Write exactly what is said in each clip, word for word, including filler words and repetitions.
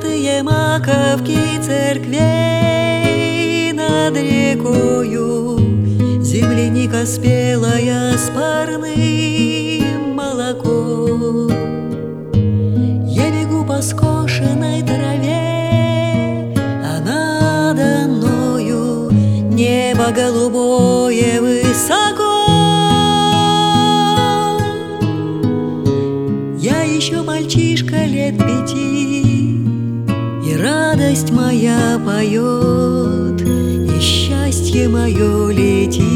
Крытые маковки церквей над рекою, земляника спелая с парным молоком. Я бегу по скошенной траве, а надо мною небо голубое высоко. Я еще мальчишка лет пяти, и радость моя поет, и счастье мое летит.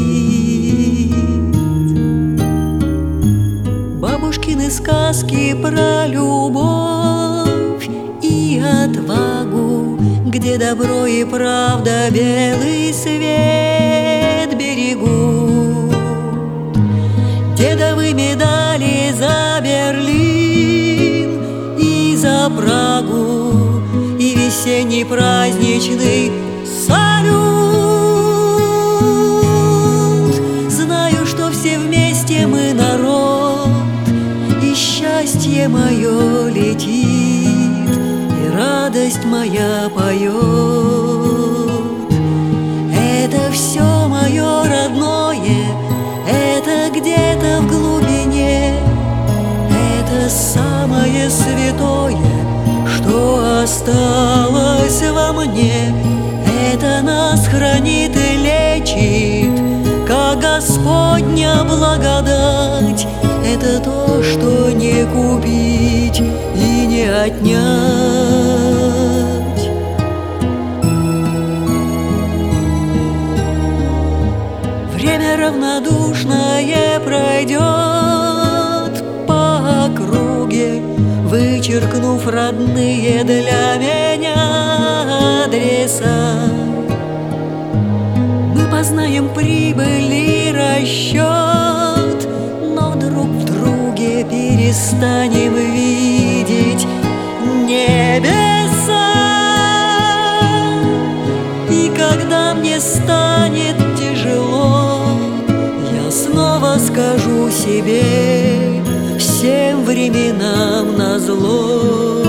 Бабушкины сказки про любовь и отвагу, где добро и правда белый свет берегут. Дедовы медали за Берлин и за Прагу, и весенний праздничный салют. Знаю, что все вместе мы народ, и счастье мое летит, и радость моя поет. Это все мое родное, это где-то в глубине, это самое святое, что осталось во мне. Это нас хранит и лечит, как Господня благодать. Это то, что не купить и не отнять. Время равнодушное пройдет по округе, вычеркнув родные для меня адреса. Мы познаем прибыль и расчет, но друг в друге перестанем видеть небеса. И когда мне станет тяжело, я снова скажу себе: всем временам назло.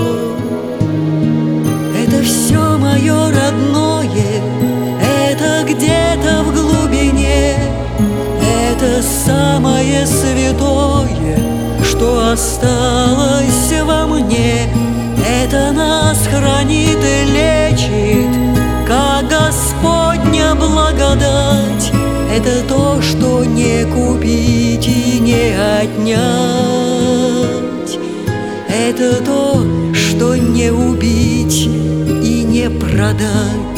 Это все мое родное, это где-то в глубине, это самое святое, что осталось во мне. Это нас хранит и лечит, как Господня благодать. Это то, что не купить и не отнять. Это то, что не убить и не продать.